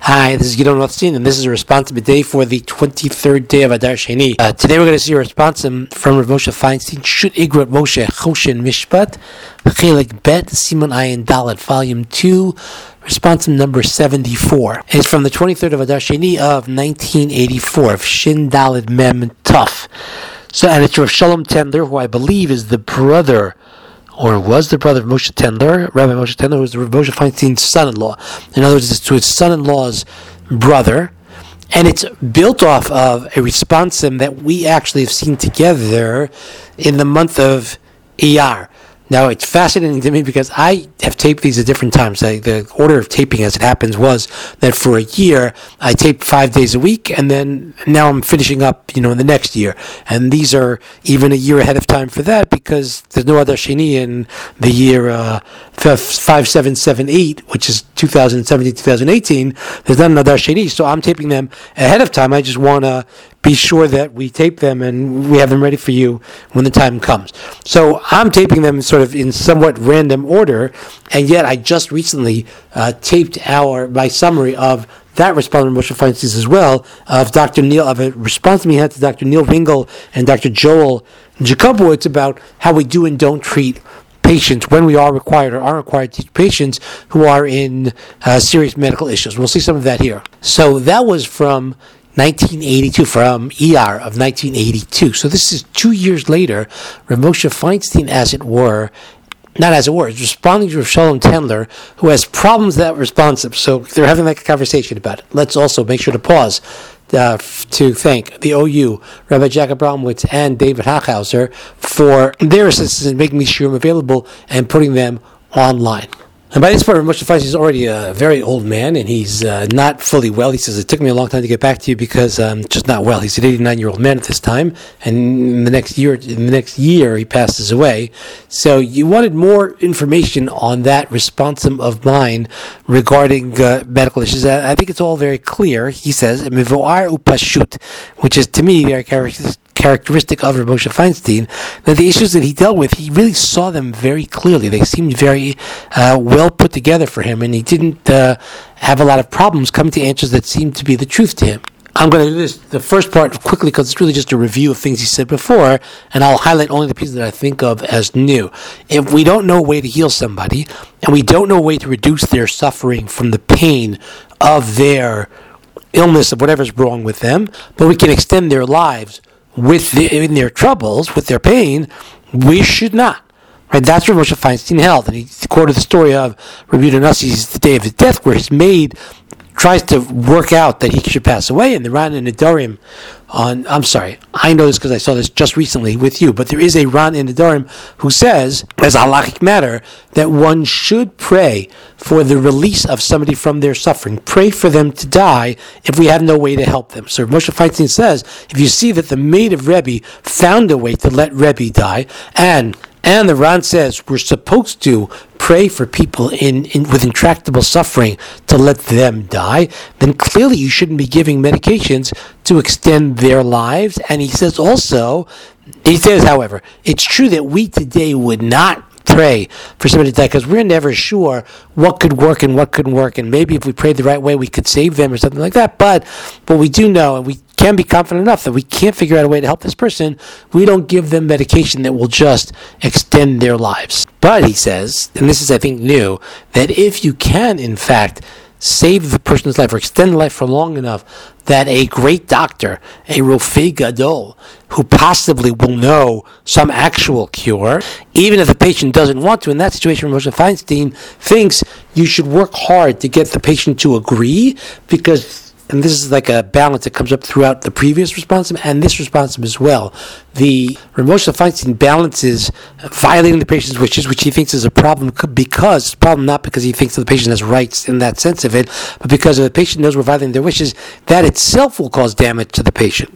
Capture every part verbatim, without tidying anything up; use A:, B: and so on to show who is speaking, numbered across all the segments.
A: Hi, this is Gidon Rothstein, and this is a responsive day for the twenty-third day of Adar Sheni. Uh, today we're going to see a response from Rav Moshe Feinstein, Shut Igrat Moshe Choshen Mishpat, Chelik Bet, Simon Ayin Dalet, Volume two, response number seventy-four. It's from the twenty-third of Adar Sheni of nineteen eighty-four, of Shin Dalet Mem Tuf. So, and it's Rav Shalom Tendler, who I believe is the brother or was the brother of Moshe Tendler, Rabbi Moshe Tendler, who was the Rav Moshe Feinstein's son-in-law. In other words, it's to his son-in-law's brother, and it's built off of a responsum that we actually have seen together in the month of Iyar. Now, it's fascinating to me because I have taped these at different times. I, the order of taping as it happens was that for a year, I taped five days a week, and then now I'm finishing up, you know, in the next year. And these are even a year ahead of time for that because there's no other Sheni in the year uh, five seven seven eight, which is two thousand seventeen two thousand eighteen. There's not another Sheni, so I'm taping them ahead of time. I just want to be sure that we tape them and we have them ready for you when the time comes. So I'm taping them sort of in somewhat random order, and yet I just recently uh, taped our my summary of that response from Moshe Feinstein as well, of Doctor Neil, of a response we had to Doctor Neil Ringel and Doctor Joel Jacobowitz about how we do and don't treat patients when we are required or are required to teach patients who are in uh, serious medical issues. We'll see some of that here. So that was from nineteen eighty-two, from E R of nineteen eighty-two. So this is two years later. Rav Moshe Feinstein, as it were, not as it were, is responding to Rav Shalom Tendler, who has problems that responsive. So they're having like a conversation about it. Let's also make sure to pause uh, f- to thank the O U, Rabbi Jacob Bromwitz and David Hachhauser, for their assistance in making these shiurim available and putting them online. And by this point, Moshe Feinstein is already a very old man, and he's uh, not fully well. He says, it took me a long time to get back to you because I'm um, just not well. He's an eighty-nine-year-old man at this time, and in the next year, in the next year, he passes away. So you wanted more information on that responsum of mine regarding uh, medical issues. I think it's all very clear. He says, "Mivoar upashut," which is, to me, very characteristic. characteristic of Rav Moshe Feinstein, that the issues that he dealt with, he really saw them very clearly. They seemed very uh, well put together for him, and he didn't uh, have a lot of problems coming to answers that seemed to be the truth to him. I'm going to do this, the first part quickly, because it's really just a review of things he said before, and I'll highlight only the pieces that I think of as new. If we don't know a way to heal somebody, and we don't know a way to reduce their suffering from the pain of their illness, of whatever's wrong with them, but we can extend their lives with the, in their troubles, with their pain, we should not. Right? That's what Moshe Feinstein held. And he quoted the story of Rabbi Yehuda Nassi's the day of his death, where his maid tries to work out that he should pass away, and the Ran in Nedarim on, I'm sorry, I know this because I saw this just recently with you, but there is a Ran in Nedarim who says, as a halachic matter, that one should pray for the release of somebody from their suffering. Pray for them to die if we have no way to help them. So Moshe Feinstein says, if you see that the maid of Rebbe found a way to let Rebbe die, and And the Ran says we're supposed to pray for people in, in with intractable suffering to let them die, then clearly you shouldn't be giving medications to extend their lives. And he says also, he says, however, it's true that we today would not pray for somebody to die because we're never sure what could work and what couldn't work, and maybe if we prayed the right way we could save them or something like that. But but we do know, and we can be confident enough that we can't figure out a way to help this person, we don't give them medication that will just extend their lives. But he says, and this is I think new, that if you can in fact save the person's life or extend life for long enough, that a great doctor, a Rofei Gadol, who possibly will know some actual cure, even if the patient doesn't want to, in that situation, Moshe Feinstein thinks you should work hard to get the patient to agree, because, and this is like a balance that comes up throughout the previous response and this response as well. The Rav Moshe Feinstein balances violating the patient's wishes, which he thinks is a problem because it's a problem not because he thinks that the patient has rights in that sense of it, but because if the patient knows we're violating their wishes, that itself will cause damage to the patient.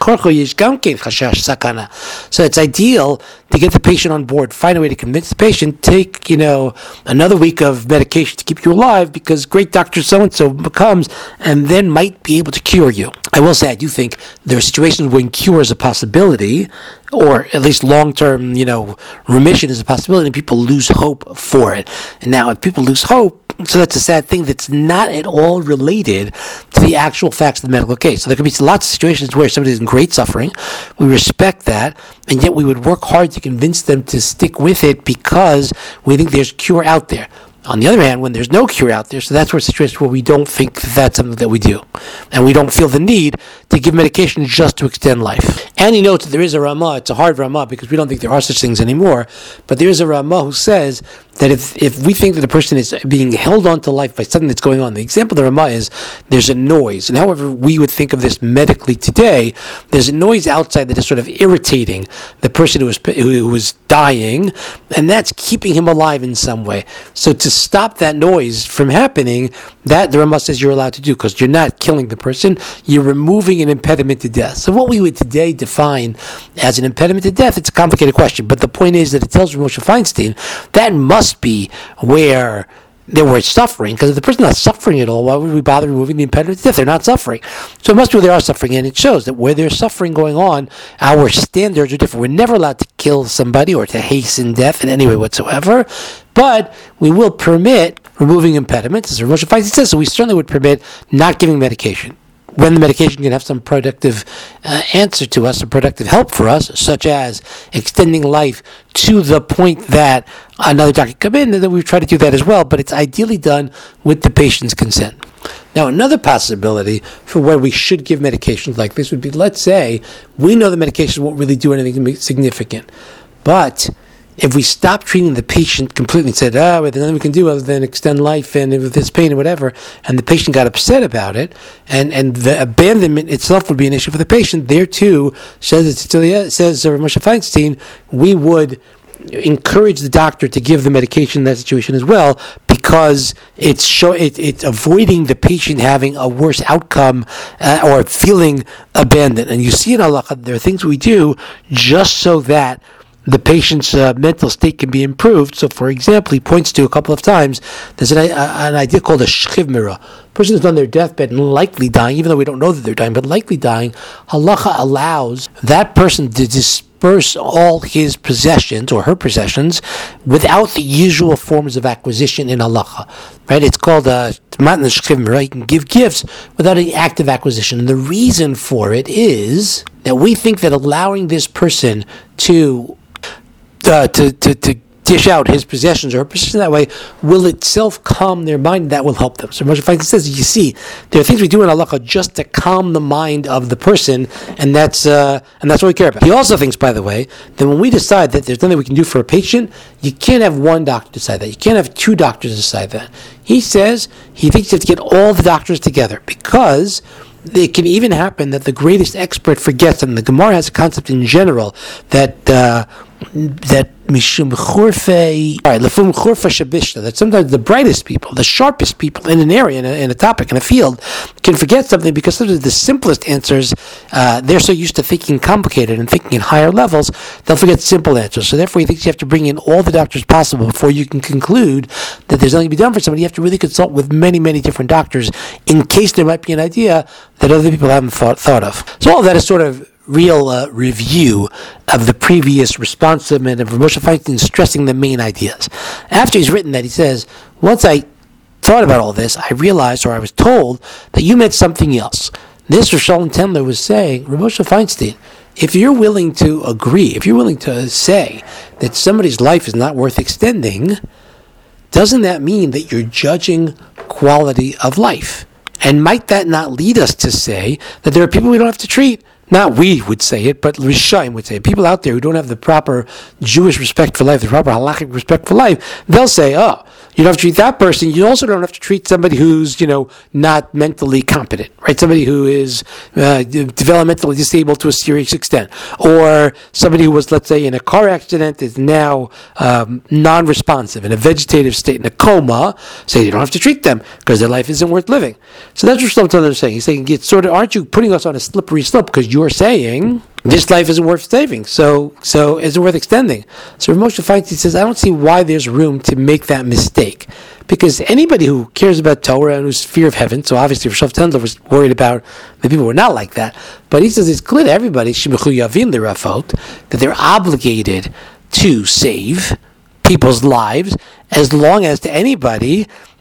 A: So it's ideal to get the patient on board, find a way to convince the patient, take, you know, another week of medication to keep you alive because great doctor so-and-so comes and then might be able to cure you. I will say I do think there are situations when cure is a possibility, or at least long-term, you know, remission is a possibility, and people lose hope for it. And now if people lose hope, So that's a sad thing that's not at all related to the actual facts of the medical case. So there could be lots of situations where somebody is in great suffering. We respect that, and yet we would work hard to convince them to stick with it because we think there's cure out there. On the other hand, when there's no cure out there, so that's where a situation where we don't think that that's something that we do. And we don't feel the need to give medication just to extend life. And he notes that there is a Ramah, it's a hard Ramah because we don't think there are such things anymore, but there is a Ramah who says that if if we think that a person is being held on to life by something that's going on, the example of the Ramah is there's a noise. And however we would think of this medically today, there's a noise outside that is sort of irritating the person who is, who is dying, and that's keeping him alive in some way. So to stop that noise from happening, that the Ramah says you're allowed to do because you're not killing the person, you're removing an impediment to death. So what we would today define as an impediment to death, it's a complicated question, but the point is that it tells Moshe Feinstein that must be where they were suffering, because if the person's not suffering at all, why would we bother removing the impediment to death? They're not suffering. So it must be where they are suffering, and it shows that where there's suffering going on, our standards are different. We're never allowed to kill somebody or to hasten death in any way whatsoever, but we will permit removing impediments, as Moshe Feinstein says, so we certainly would permit not giving medication when the medication can have some productive uh, answer to us, some productive help for us, such as extending life to the point that another doctor can come in, and then we try to do that as well, but it's ideally done with the patient's consent. Now, another possibility for where we should give medications like this would be, let's say, we know the medication won't really do anything significant, but if we stop treating the patient completely and said, oh, there's nothing we can do other than extend life and with this pain or whatever, and the patient got upset about it, and, and the abandonment itself would be an issue for the patient, there too, says, says uh, Moshe Feinstein, we would encourage the doctor to give the medication in that situation as well, because it's show it, it's avoiding the patient having a worse outcome uh, or feeling abandoned. And you see in halacha, there are things we do just so that the patient's uh, mental state can be improved. So, for example, he points to a couple of times, there's an, uh, an idea called a shchiv mirah. A person who's on their deathbed and likely dying, even though we don't know that they're dying, but likely dying, halacha allows that person to disperse all his possessions or her possessions without the usual forms of acquisition in halacha. Right? It's called a matna shchiv mirah. You can give gifts without any active acquisition. And the reason for it is that we think that allowing this person to Uh, to, to, to dish out his possessions or her possessions that way will itself calm their mind. That will help them. So Moshe Feinstein says, you see, there are things we do in halacha just to calm the mind of the person, and that's uh, and that's what we care about. He also thinks, by the way, that when we decide that there's nothing we can do for a patient, you can't have one doctor decide that. You can't have two doctors decide that. He says he thinks you have to get all the doctors together, because it can even happen that the greatest expert forgets, and the Gemara has a concept in general that uh, that mishum churfei, all right, lefum churfa shabishta, that sometimes the brightest people, the sharpest people in an area, in a, in a topic, in a field, can forget something because sometimes the simplest answers, uh, they're so used to thinking complicated and thinking at higher levels, they'll forget simple answers. So therefore, he thinks you have to bring in all the doctors possible before you can conclude that there's nothing to be done for somebody. You have to really consult with many, many different doctors in case there might be an idea that other people haven't thought, thought of. So all of that is sort of real uh, review of the previous response segment of Moshe Feinstein stressing the main ideas. After he's written that, he says, once I thought about all this, I realized, or I was told, that you meant something else. This Rosh Shalom Tendler was saying, Moshe Feinstein, if you're willing to agree, if you're willing to say that somebody's life is not worth extending, doesn't that mean that you're judging quality of life? And might that not lead us to say that there are people we don't have to treat? Not we would say it, but Rishaim would say it. People out there who don't have the proper Jewish respect for life, the proper halachic respect for life, they'll say, oh, you don't have to treat that person. You also don't have to treat somebody who's, you know, not mentally competent, right? Somebody who is uh, developmentally disabled to a serious extent. Or somebody who was, let's say, in a car accident, is now um, non-responsive, in a vegetative state, in a coma. Say you don't have to treat them because their life isn't worth living. So that's what Shlomo Teller is saying. He's saying, it's sort of, aren't you putting us on a slippery slope because you're saying this life isn't worth saving, so so is it worth extending? So Moshe Feinstein says, I don't see why there's room to make that mistake, because anybody who cares about Torah and who's fear of heaven, so obviously Rosh Tendler was worried about the people who were not like that, but he says it's clear to everybody that they're obligated to save people's lives as long as to anybody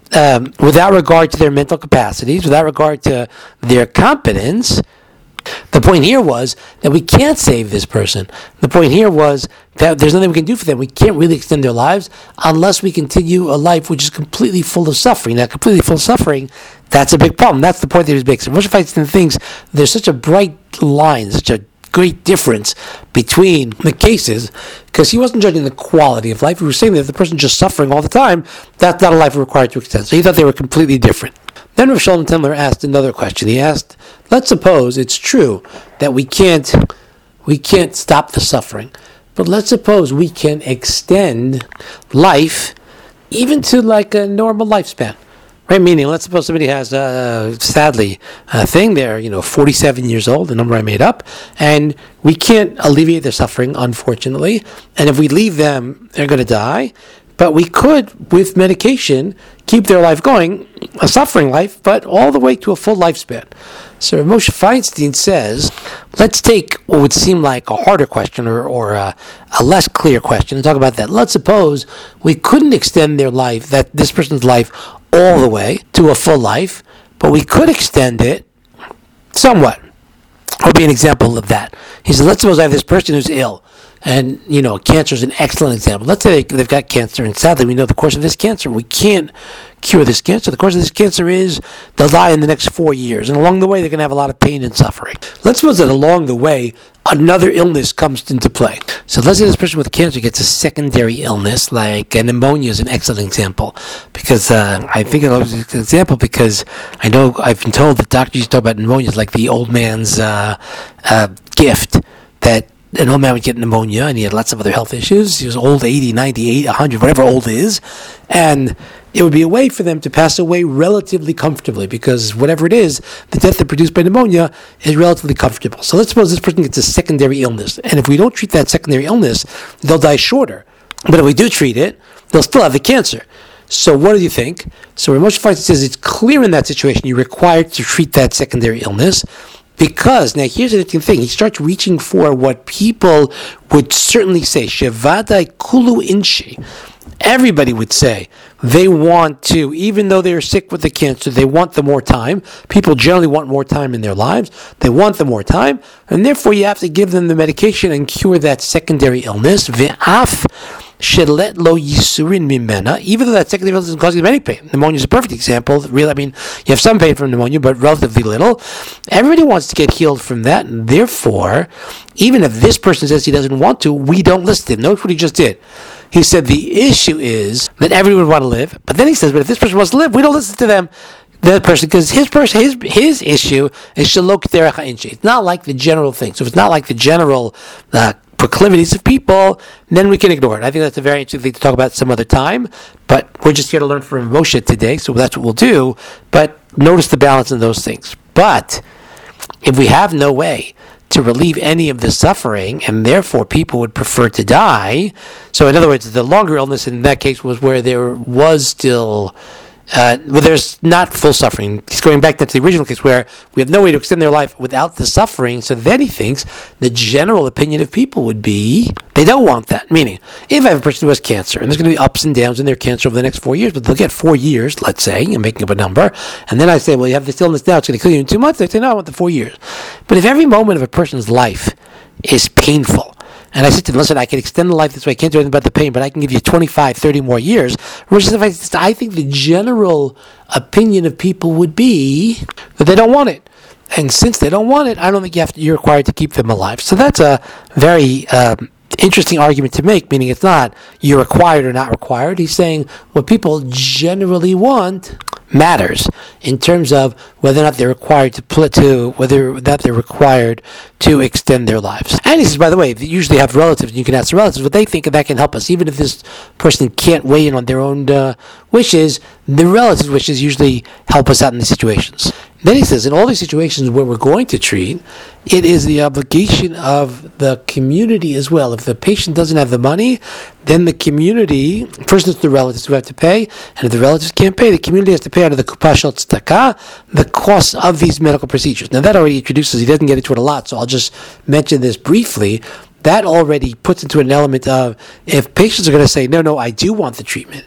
A: um, without regard to their mental capacities, without regard to their competence. The point here was that we can't save this person. The point here was that there's nothing we can do for them. We can't really extend their lives unless we continue a life which is completely full of suffering. Now, completely full of suffering, that's a big problem. That's the point that he was making. So Moshe Feinstein thinks there's such a bright line, such a great difference between the cases, because he wasn't judging the quality of life. He was saying that if the person's just suffering all the time, that's not a life required to extend. So he thought they were completely different. Then Rav Shalom Tendler asked another question. He asked, let's suppose it's true that we can't we can't stop the suffering, but let's suppose we can extend life even to like a normal lifespan. Right, meaning, let's suppose somebody has, uh, sadly, a thing, they're, you know, forty-seven years old, the number I made up, and we can't alleviate their suffering, unfortunately, and if we leave them, they're going to die, but we could, with medication, keep their life going, a suffering life, but all the way to a full lifespan. So Moshe Feinstein says, let's take what would seem like a harder question or, or a, a less clear question and talk about that. Let's suppose we couldn't extend their life, that this person's life, all the way to a full life, but we could extend it somewhat. I'll be an example of that. He said, let's suppose I have this person who's ill, and, you know, cancer is an excellent example. Let's say they've got cancer, and sadly we know the course of this cancer, we can't cure this cancer. The course of this cancer is they'll die in the next four years, and along the way they're going to have a lot of pain and suffering. Let's suppose that along the way, another illness comes into play. So let's say this person with cancer gets a secondary illness, like uh, pneumonia is an excellent example, because uh, I think it's an example because I know I've been told that doctors used to talk about pneumonia as like the old man's uh, uh, gift, that an old man would get pneumonia and he had lots of other health issues. He was old, eighty, ninety-eight, one hundred, whatever old is, and it would be a way for them to pass away relatively comfortably, because whatever it is, the death that's produced by pneumonia is relatively comfortable. So let's suppose this person gets a secondary illness, and if we don't treat that secondary illness, they'll die shorter. But if we do treat it, they'll still have the cancer. So what do you think? So Moshe Feinstein says it's clear in that situation you're required to treat that secondary illness, because, now here's an interesting thing, he starts reaching for what people would certainly say, Shevadai Kulu Inshi. Everybody would say they want to, even though they're sick with the cancer, they want the more time. People generally want more time in their lives. They want the more time, and therefore you have to give them the medication and cure that secondary illness. Ve'af shelet lo yisurin mimena, even though that secondary illness isn't causing them any pain. Pneumonia is a perfect example. Really, I mean, you have some pain from pneumonia, but relatively little. Everybody wants to get healed from that, and therefore, even if this person says he doesn't want to, we don't listen to him. Notice what he just did. He said the issue is that everyone would want to live, but then he says, but if this person wants to live, we don't listen to them. The person, because his person, his his issue is shalok derech ha'inshi. It's not like the general thing. So if it's not like the general uh, proclivities of people, then we can ignore it. I think that's a very interesting thing to talk about some other time. But we're just here to learn from Moshe today, so that's what we'll do. But notice the balance in those things. But if we have no way to relieve any of the suffering, and therefore people would prefer to die. So in other words, the longer illness in that case was where there was still, uh, well, there's not full suffering. He's going back to the original case where we have no way to extend their life without the suffering. So then he thinks the general opinion of people would be, they don't want that. Meaning, if I have a person who has cancer, and there's going to be ups and downs in their cancer over the next four years, but they'll get four years, let's say, I'm making up a number, and then I say, well, you have this illness now, it's going to kill you in two months. They say, no, I want the four years. But if every moment of a person's life is painful, and I said to them, listen, I can extend the life this way, I can't do anything about the pain, but I can give you twenty-five, thirty more years, which is, I think the general opinion of people would be that they don't want it. And since they don't want it, I don't think you have to, you're required to keep them alive. So that's a very um, interesting argument to make, meaning it's not you're required or not required. He's saying what people generally want matters in terms of whether or not they're required to pl- to whether or not they're required to extend their lives. And he says, by the way, they usually have relatives, and you can ask the relatives what they think, and that can help us. Even if this person can't weigh in on their own uh, wishes, the relatives' wishes usually help us out in these situations. Then he says, in all these situations where we're going to treat, it is the obligation of the community as well. If the patient doesn't have the money, then the community, first it's the relatives who have to pay, and if the relatives can't pay, the community has to pay out of the Kupa Shel Tzedakah the cost of these medical procedures. Now that already introduces, he doesn't get into it a lot, so I'll just mention this briefly. That already puts into an element of, if patients are going to say, no, no, I do want the treatment,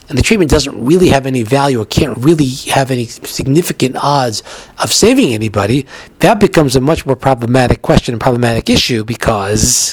A: and the treatment doesn't really have any value or can't really have any significant odds of saving anybody, that becomes a much more problematic question and problematic issue because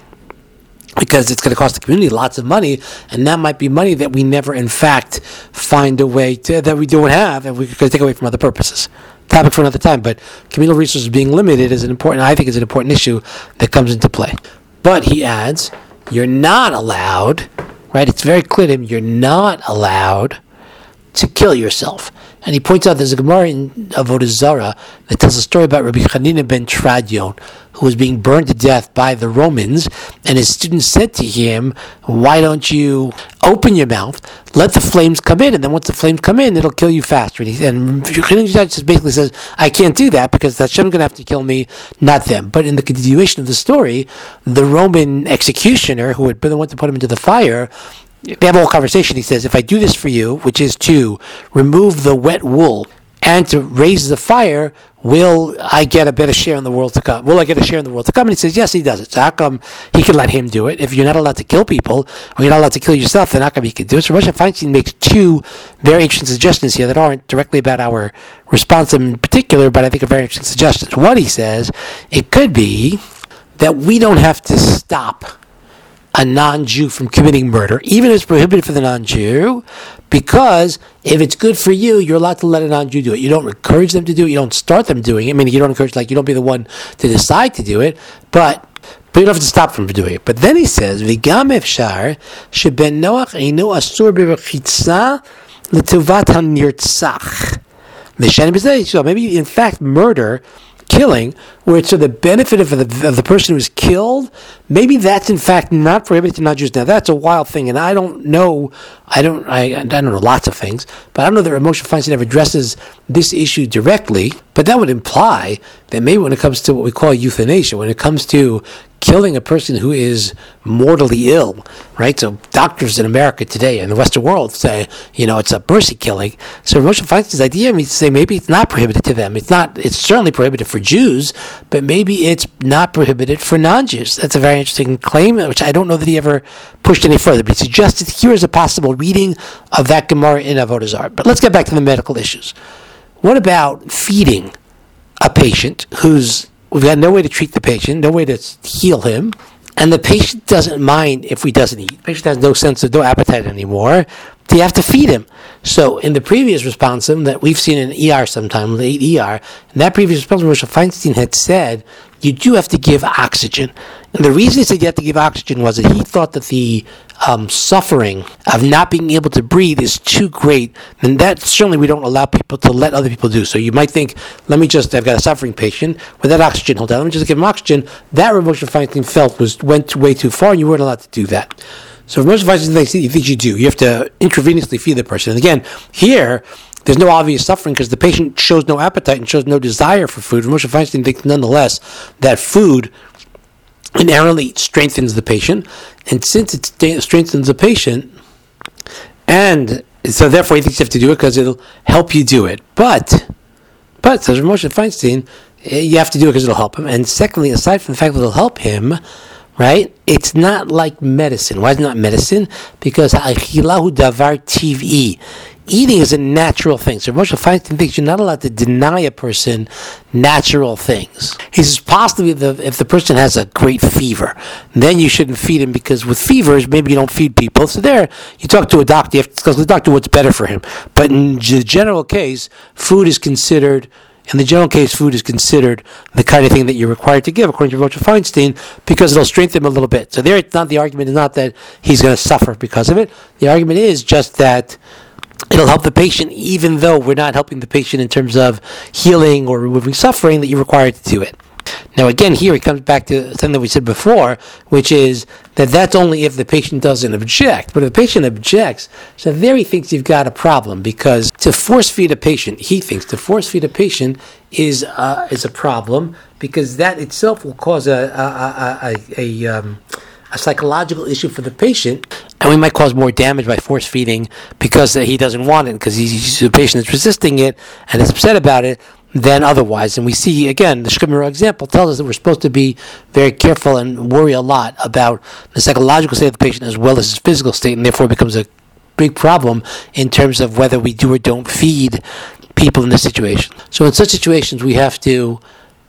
A: because it's going to cost the community lots of money, and that might be money that we never, in fact, find a way to, that we don't have, and we could take away from other purposes. Topic for another time, but communal resources being limited is an important, I think is an important issue that comes into play. But he adds, you're not allowed, right? It's very clear to him, you're not allowed to kill yourself. And he points out there's a Gemara in Avodah Zarah that tells a story about Rabbi Chanina ben Tradion, who was being burned to death by the Romans, and his students said to him, why don't you open your mouth, let the flames come in, and then once the flames come in, it'll kill you faster. And, he, and Chanina basically says, I can't do that because Hashem's going to have to kill me, not them. But in the continuation of the story, the Roman executioner, who had been the one to put him into the fire, they have a whole conversation. He says, if I do this for you, which is to remove the wet wool and to raise the fire, will I get a better share in the world to come? Will I get a share in the world to come? And he says, yes, he does it. So how come he can let him do it? If you're not allowed to kill people, or you're not allowed to kill yourself, then how come he can do it? So Moshe Feinstein makes two very interesting suggestions here that aren't directly about our response in particular, but I think are very interesting suggestions. One, he says, it could be that we don't have to stop a non-Jew from committing murder, even if it's prohibited for the non-Jew, because if it's good for you, you're allowed to let a non-Jew do it. You don't encourage them to do it. You don't start them doing it. I mean, you don't encourage, like, you don't be the one to decide to do it, but but you don't have to stop them from doing it. But then he says, V'gam efshar sheben Noach einu asur b'rechitza l'tuvat hanirtzach. So maybe, in fact, murder, killing, where it's for the benefit of the, of the person who is killed, maybe that's in fact not prohibited to non-Jews. Now that's a wild thing, and I don't know, I don't, I, I don't know lots of things, but I don't know that Moshe Feinstein ever addresses this issue directly, but that would imply that maybe when it comes to what we call euthanasia, when it comes to killing a person who is mortally ill, right? So doctors in America today, in the Western world, say, you know, it's a mercy killing. So Moshe Feinstein's idea means to say maybe it's not prohibited to them. It's not. It's certainly prohibited for Jews, but maybe it's not prohibited for non-Jews. That's a very interesting claim, which I don't know that he ever pushed any further. But he suggested here is a possible reading of that Gemara in Avodah Zarah. But let's get back to the medical issues. What about feeding a patient who's we've got no way to treat the patient, no way to heal him, and the patient doesn't mind if he doesn't eat. The patient has no sense of, no appetite anymore. You have to feed him. So in the previous responsum that we've seen in E R sometime, late E R, in that previous responsum, Moshe Feinstein had said, you do have to give oxygen. And the reason he said you have to give oxygen was that he thought that the um, suffering of not being able to breathe is too great, and that certainly we don't allow people to let other people do. So you might think, let me just, I've got a suffering patient with that oxygen, hold on, let me just give him oxygen. That Moshe Feinstein felt was went way too far, and you weren't allowed to do that. So for most of us, you think you do. You have to intravenously feed the person. And again, here, there's no obvious suffering because the patient shows no appetite and shows no desire for food. Moshe Feinstein thinks nonetheless that food inherently strengthens the patient. And since it st- strengthens the patient, and so therefore he thinks you have to do it because it'll help you do it. But, but, says Moshe Feinstein, you have to do it because it'll help him. And secondly, aside from the fact that it'll help him, right? It's not like medicine. Why is it not medicine? Because achilahu davar tiv'i. Eating is a natural thing. So Moshe Feinstein thinks you're not allowed to deny a person natural things. He says possibly the, if the person has a great fever, then you shouldn't feed him because with fevers, maybe you don't feed people. So there, you talk to a doctor, you have to discuss with the doctor what's better for him. But in the general case, food is considered In the general case, food is considered the kind of thing that you're required to give, according to Moshe Feinstein, because it'll strengthen him a little bit. So there, it's not the argument is not that he's going to suffer because of it. The argument is just that it'll help the patient, even though we're not helping the patient in terms of healing or removing suffering, that you're required to do it. Now, again, here it comes back to something that we said before, which is that that's only if the patient doesn't object. But if the patient objects, so there he thinks you've got a problem, because to force feed a patient, he thinks to force feed a patient is uh, is a problem, because that itself will cause a a a, a, a, um, a psychological issue for the patient, and we might cause more damage by force feeding because he doesn't want it, because he's the patient is resisting it and is upset about it, than otherwise. And we see, again, the Shkimmer example tells us that we're supposed to be very careful and worry a lot about the psychological state of the patient as well as his physical state, and therefore it becomes a big problem in terms of whether we do or don't feed people in this situation. So in such situations, we have to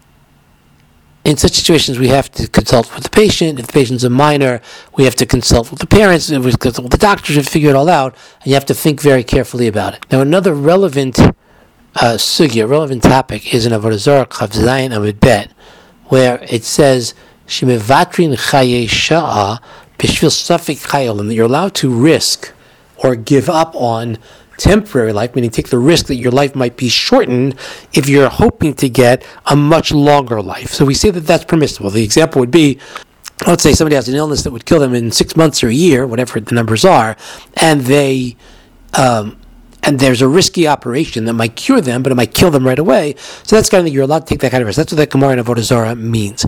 A: In such situations, we have to consult with the patient. If the patient's a minor, we have to consult with the parents, and we consult with the doctors and figure it all out. And you have to think very carefully about it. Now, another relevant uh, sugya, relevant topic, is in Avodah Zarah Chav Zayin Amud Bet, where it says shemevatrin chaye sha'a b'shvil safek chayolim, that you're allowed to risk or give up on temporary life, meaning take the risk that your life might be shortened if you're hoping to get a much longer life. So we say that that's permissible. The example would be, let's say somebody has an illness that would kill them in six months or a year, whatever the numbers are, and they, um, and there's a risky operation that might cure them, but it might kill them right away. So that's kind of, you're allowed to take that kind of risk. That's what that Gemara in Avodah Zarah means.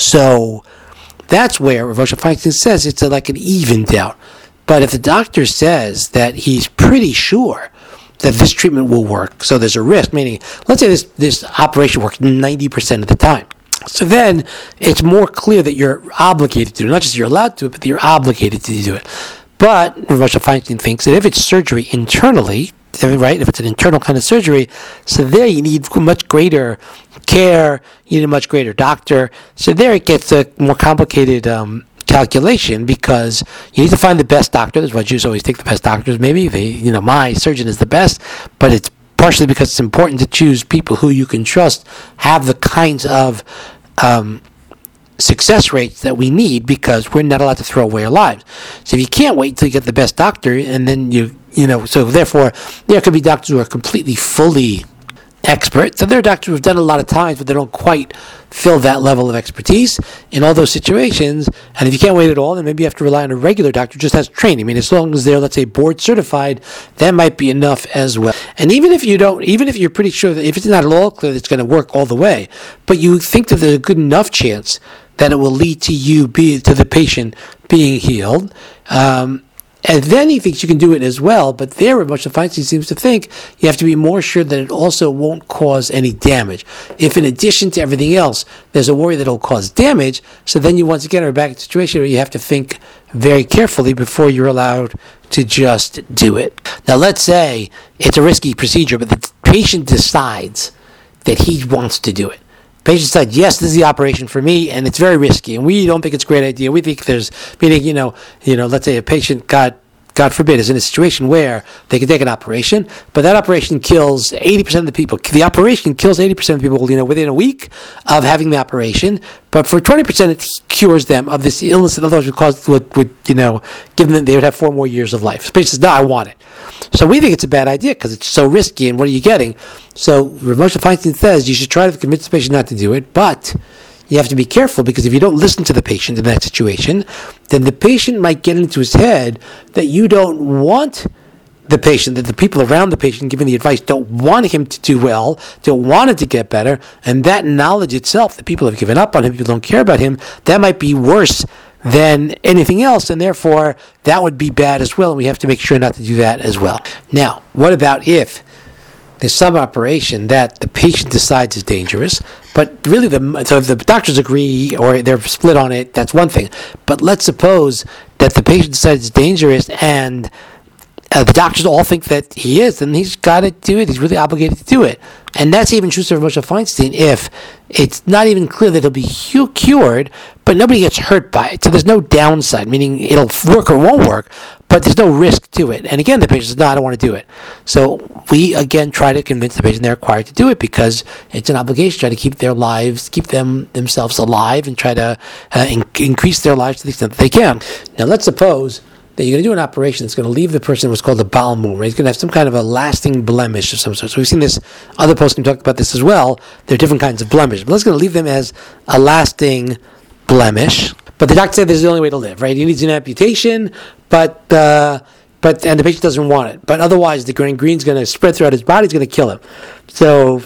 A: So that's where Rav Moshe Feinstein says it's a, like an even doubt. But if the doctor says that he's pretty sure that this treatment will work, so there's a risk, meaning, let's say this, this operation works ninety percent of the time. So then it's more clear that you're obligated to do it. Not just you're allowed to do it, but that you're obligated to do it. But Rav Moshe Feinstein thinks that if it's surgery internally, right, if it's an internal kind of surgery, so there you need much greater care, you need a much greater doctor. So there it gets a more complicated um calculation, because you need to find the best doctor. That's why Jews always take the best doctors. Maybe they, you know, my surgeon is the best, but it's partially because it's important to choose people who you can trust have the kinds of um, success rates that we need, because we're not allowed to throw away our lives. So if you can't wait till you get the best doctor, and then you, you know, so therefore there could be doctors who are completely fully expert. So there are doctors who have done it a lot of times, but they don't quite fill that level of expertise in all those situations. And if you can't wait at all, then maybe you have to rely on a regular doctor who just has training. I mean, as long as they're, let's say, board certified, that might be enough as well. And even if you don't, even if you're pretty sure that if it's not at all clear that it's going to work all the way, but you think that there's a good enough chance that it will lead to you, be to the patient being healed, um, and then he thinks you can do it as well, but there, Rav Moshe Feinstein seems to think you have to be more sure that it also won't cause any damage. If in addition to everything else, there's a worry that it'll cause damage, so then you once again are back in a situation where you have to think very carefully before you're allowed to just do it. Now let's say it's a risky procedure, but the patient decides that he wants to do it. The patient said, yes, this is the operation for me, and it's very risky, and we don't think it's a great idea. We think there's, meaning, you know, you know, let's say a patient got, God forbid, is in a situation where they can take an operation, but that operation kills eighty percent of the people. The operation kills eighty percent of the people, you know, within a week of having the operation, but for twenty percent it cures them of this illness that otherwise would cause, would, would, you know, give them, they would have four more years of life. The patient says, no, I want it. So we think it's a bad idea because it's so risky, and what are you getting? So Rav Moshe Feinstein says you should try to convince the patient not to do it, but you have to be careful, because if you don't listen to the patient in that situation, then the patient might get into his head that you don't want the patient, that the people around the patient giving the advice don't want him to do well, don't want him to get better, and that knowledge itself, that people have given up on him, people don't care about him, that might be worse than anything else, and therefore that would be bad as well, and we have to make sure not to do that as well. Now, what about if there's some operation that the patient decides is dangerous, but really the so if the doctors agree or they're split on it, that's one thing. But let's suppose that the patient decides it's dangerous, and uh, the doctors all think that he is, then he's got to do it. He's really obligated to do it. And that's even true for Moshe Feinstein if it's not even clear that he'll be hu- cured, but nobody gets hurt by it. So there's no downside, meaning it'll work or won't work, but there's no risk to it. And again, the patient says, no, I don't want to do it. So we, again, try to convince the patient they're required to do it, because it's an obligation to try to keep their lives, keep them themselves alive, and try to uh, in- increase their lives to the extent that they can. Now, let's suppose that you're going to do an operation that's going to leave the person what's called a Baal Mum, right? He's going to have some kind of a lasting blemish of some sort. So we've seen this, other posts can talk about this as well. There are different kinds of blemish. But let's going to leave them as a lasting blemish. But the doctor said this is the only way to live, right? He needs an amputation, but uh, but and the patient doesn't want it. But otherwise, the gangrene's going to spread throughout his body, it's going to kill him. So,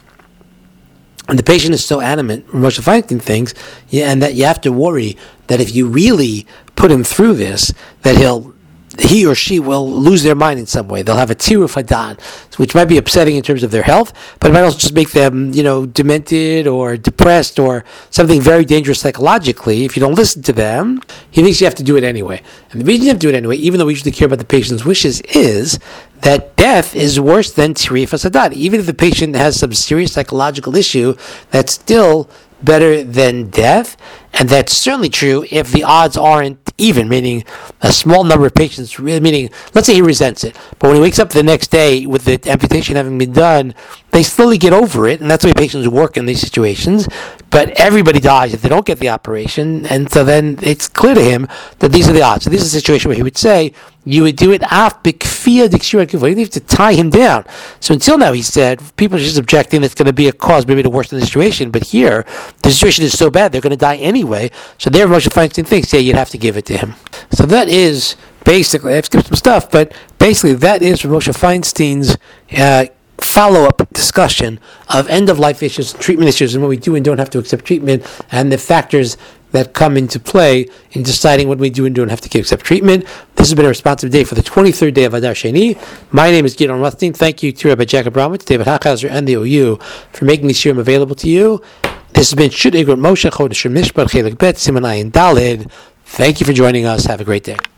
A: and the patient is so adamant, Moshe Feinstein thinks, yeah, and that you have to worry that if you really put him through this, that he'll he or she will lose their mind in some way. They'll have a tiruf hadan, which might be upsetting in terms of their health, but it might also just make them, you know, demented or depressed or something very dangerous psychologically. If you don't listen to them, he thinks you have to do it anyway. And the reason you have to do it anyway, even though we usually care about the patient's wishes, is that death is worse than tiruf hadan. Even if the patient has some serious psychological issue, that's still better than death, and that's certainly true if the odds aren't even, meaning a small number of patients, meaning, let's say he resents it, but when he wakes up the next day with the amputation having been done, they slowly get over it, and that's the way patients work in these situations, but everybody dies if they don't get the operation, and so then it's clear to him that these are the odds. So this is a situation where he would say, you would do it af b'kfiyah d'kshira kifo. You need to tie him down. So until now, he said, people are just objecting that's going to be a cause maybe to worsen the situation, but here, the situation is so bad, they're going to die anyway, so there Moshe Feinstein thinks, yeah, you'd have to give it to him. So that is basically, I've skipped some stuff, but basically that is Moshe Feinstein's uh, follow-up discussion of end-of-life issues, treatment issues, and what we do and don't have to accept treatment, and the factors that come into play in deciding what we do and don't have to accept treatment. This has been a responsive day for the twenty-third day of Adar Sheni. My name is Gideon Rothstein. Thank you to Rabbi Jacob Bromwitz, David Hachhauser, and the O U for making these shiurim available to you. This has been Shut Igrat Moshe Chodesh Mishpat Chelik Bet Siman Ayin Daled. Thank you for joining us. Have a great day.